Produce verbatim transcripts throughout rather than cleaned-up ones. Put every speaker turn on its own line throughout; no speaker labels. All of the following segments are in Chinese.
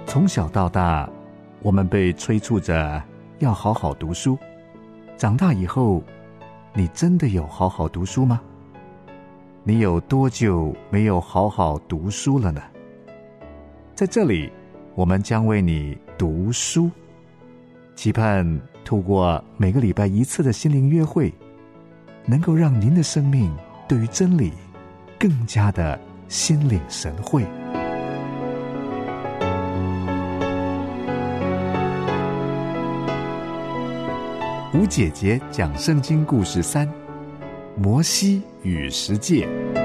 从小到大，我们被催促着要好好读书。长大以后，你真的有好好读书吗？你有多久没有好好读书了呢？在这里，我们将为你读书，期盼透过每个礼拜一次的心灵约会，能够让您的生命对于真理更加的心领神会。吴姐姐讲圣经故事三：摩西与十诫。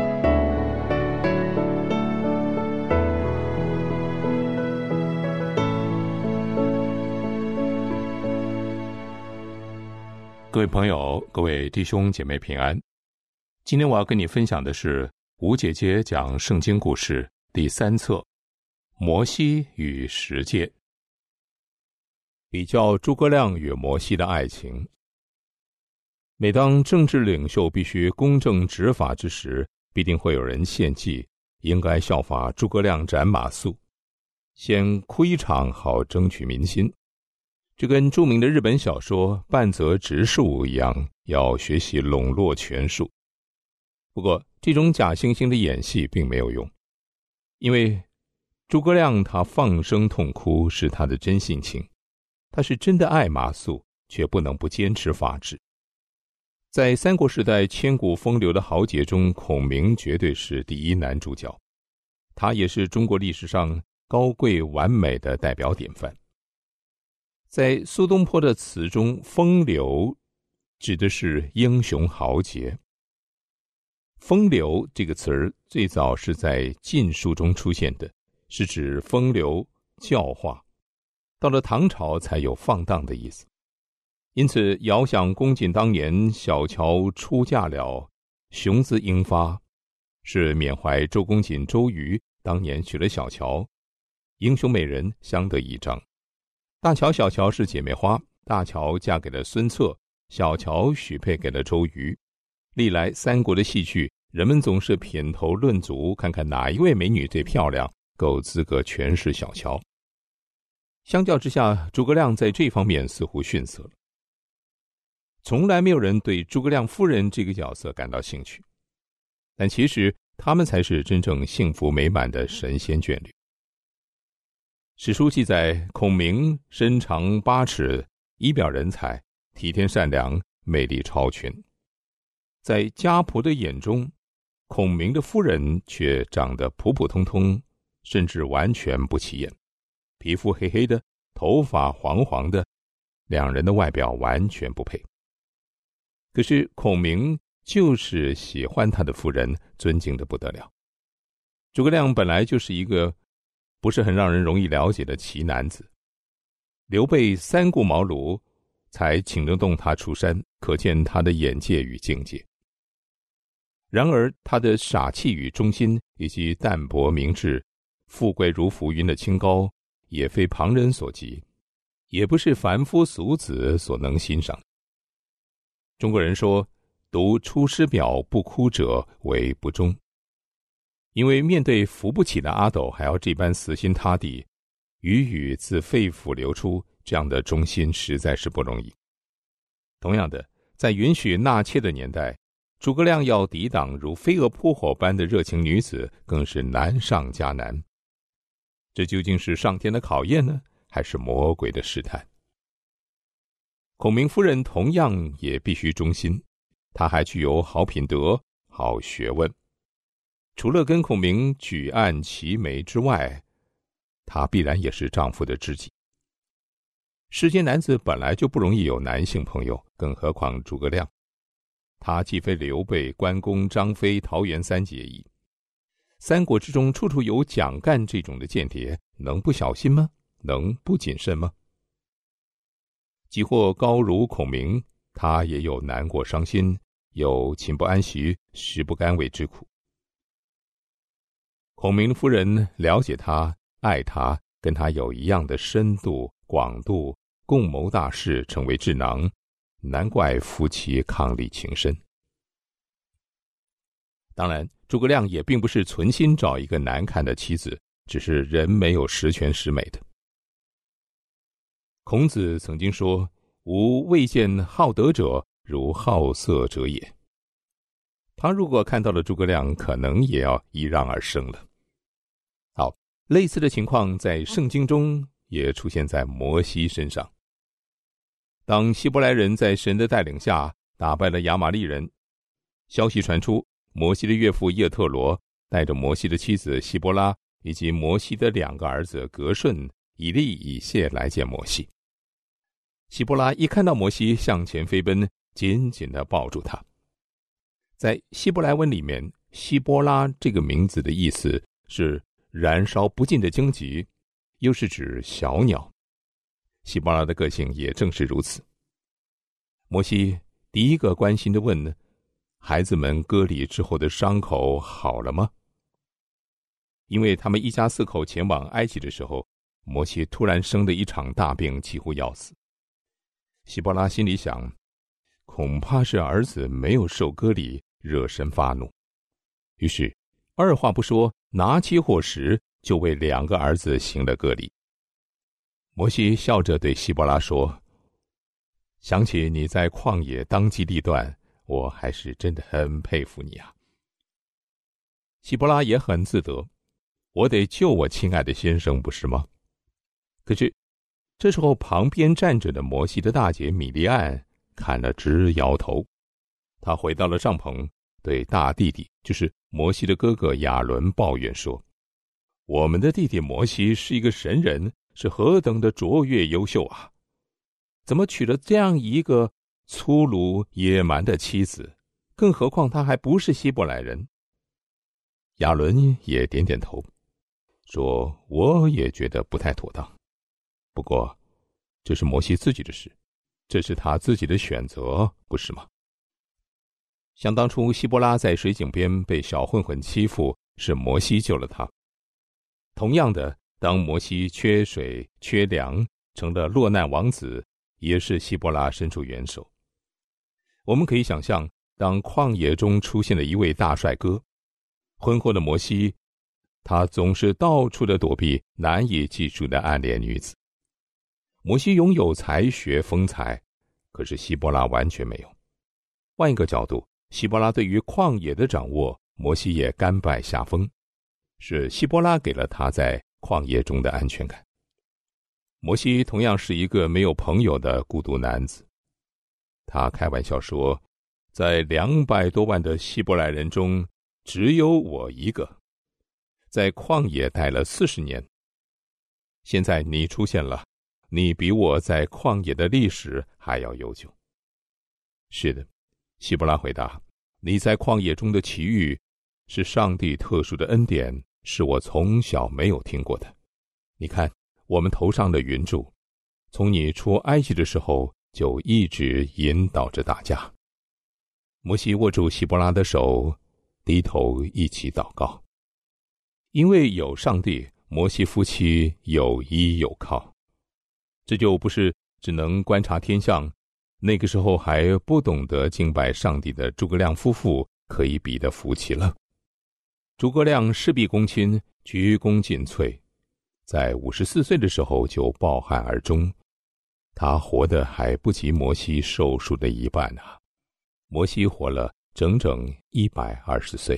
各位朋友，各位弟兄姐妹平安。今天我要跟你分享的是吴姐姐讲圣经故事第三册：摩西与十诫。比较诸葛亮与摩西的爱情。每当政治领袖必须公正执法之时，必定会有人献计，应该效法诸葛亮斩马谡，先哭一场好争取民心。这跟著名的日本小说半泽直树一样，要学习笼络权术。不过这种假惺惺的演戏并没有用，因为诸葛亮他放声痛哭是他的真性情，他是真的爱马谡，却不能不坚持法治。在三国时代千古风流的豪杰中，孔明绝对是第一男主角，他也是中国历史上高贵完美的代表典范。在苏东坡的词中，风流指的是英雄豪杰。风流这个词儿最早是在《晋书》中出现的，是指风流教化，到了唐朝才有放荡的意思。因此遥想公瑾当年小乔出嫁了，雄姿英发，是缅怀周公瑾周瑜当年娶了小乔，英雄美人相得益彰。大乔小乔是姐妹花，大乔嫁给了孙策，小乔许配给了周瑜。历来三国的戏剧，人们总是品头论足，看看哪一位美女最漂亮，够资格诠释小乔。相较之下，诸葛亮在这方面似乎逊色了。从来没有人对诸葛亮夫人这个角色感到兴趣，但其实他们才是真正幸福美满的神仙眷侣。史书记载，孔明身长八尺，仪表人才，体贴善良，魅力超群。在家仆的眼中，孔明的夫人却长得普普通通，甚至完全不起眼，皮肤黑黑的，头发黄黄的，两人的外表完全不配。可是孔明就是喜欢他的夫人，尊敬得不得了。诸葛亮本来就是一个不是很让人容易了解的奇男子，刘备三顾茅庐才请得动他出山，可见他的眼界与境界。然而他的傻气与忠心，以及淡泊明志、富贵如浮云的清高，也非旁人所及，也不是凡夫俗子所能欣赏。中国人说，读《出师表》不哭者为不忠。因为面对扶不起的阿斗还要这般死心塌地，语语自肺腑流出，这样的忠心实在是不容易。同样的，在允许纳妾的年代，诸葛亮要抵挡如飞蛾扑火般的热情女子，更是难上加难。这究竟是上天的考验呢，还是魔鬼的试探？孔明夫人同样也必须忠心，她还具有好品德、好学问。除了跟孔明举案齐眉之外，她必然也是丈夫的知己。世间男子本来就不容易有男性朋友，更何况诸葛亮。他既非刘备、关公、张飞、桃园三结义，三国之中处处有蒋干这种的间谍，能不小心吗？能不谨慎吗？即或高如孔明，他也有难过伤心，有寝不安息、食不甘味之苦。孔明夫人了解他，爱他，跟他有一样的深度、广度，共谋大事，成为智囊，难怪夫妻伉俪情深。当然，诸葛亮也并不是存心找一个难看的妻子，只是人没有十全十美的。 孔子曾经说：“吾未见好德者如好色者也。”他如果看到了诸葛亮，可能也要揖让而生了。好，类似的情况在圣经中也出现在摩西身上。当希伯来人在神的带领下打败了亚玛力人，消息传出，摩西的岳父叶特罗带着摩西的妻子希波拉以及摩西的两个儿子革顺、以利、以谢来见摩西。希波拉一看到摩西，向前飞奔，紧紧地抱住他。在希伯来文里面，希波拉这个名字的意思是燃烧不尽的荆棘，又是指小鸟。希波拉的个性也正是如此。摩西第一个关心地问：孩子们割礼之后的伤口好了吗？因为他们一家四口前往埃及的时候，摩西突然生了一场大病，几乎要死。希波拉心里想，恐怕是儿子没有受割礼，惹神发怒。于是二话不说，拿起火石就为两个儿子行了割礼。摩西笑着对希波拉说：想起你在旷野当机立断，我还是真的很佩服你啊。希波拉也很自得，我得救我亲爱的先生，不是吗？可是这时候旁边站着的摩西的大姐米利暗看了直摇头。他回到了帐篷，对大弟弟，就是摩西的哥哥亚伦抱怨说：我们的弟弟摩西是一个神人，是何等的卓越优秀啊，怎么娶了这样一个粗鲁野蛮的妻子，更何况他还不是希伯来人。亚伦也点点头说：我也觉得不太妥当，不过这是摩西自己的事，这是他自己的选择，不是吗？想当初希波拉在水井边被小混混欺负，是摩西救了他。同样的，当摩西缺水缺粮，成了落难王子，也是希波拉伸出援手。我们可以想象，当旷野中出现了一位大帅哥，婚后的摩西，他总是到处的躲避难以记住的暗恋女子。摩西拥有才学风采，可是希波拉完全没有。换一个角度，希波拉对于旷野的掌握，摩西也甘拜下风，是希波拉给了他在旷野中的安全感。摩西同样是一个没有朋友的孤独男子，他开玩笑说，在两百多万的希伯来人中，只有我一个，在旷野待了四十年。现在你出现了，你比我在旷野的历史还要悠久。是的，希伯拉回答，你在旷野中的奇遇，是上帝特殊的恩典，是我从小没有听过的。你看，我们头上的云柱，从你出埃及的时候，就一直引导着大家。摩西握住希伯拉的手，低头一起祷告。因为有上帝，摩西夫妻有依有靠。这就不是只能观察天象，那个时候还不懂得敬拜上帝的诸葛亮夫妇可以比的福气了。诸葛亮事必躬亲，鞠躬尽瘁，在五十四岁的时候就抱憾而终。他活得还不及摩西寿数的一半啊！摩西活了整整一百二十岁。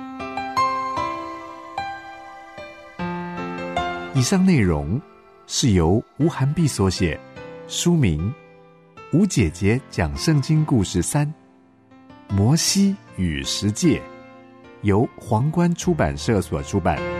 以上内容是由吴涵碧所写，书名《吴姐姐讲圣经故事三：摩西与十诫》，由皇冠出版社所出版。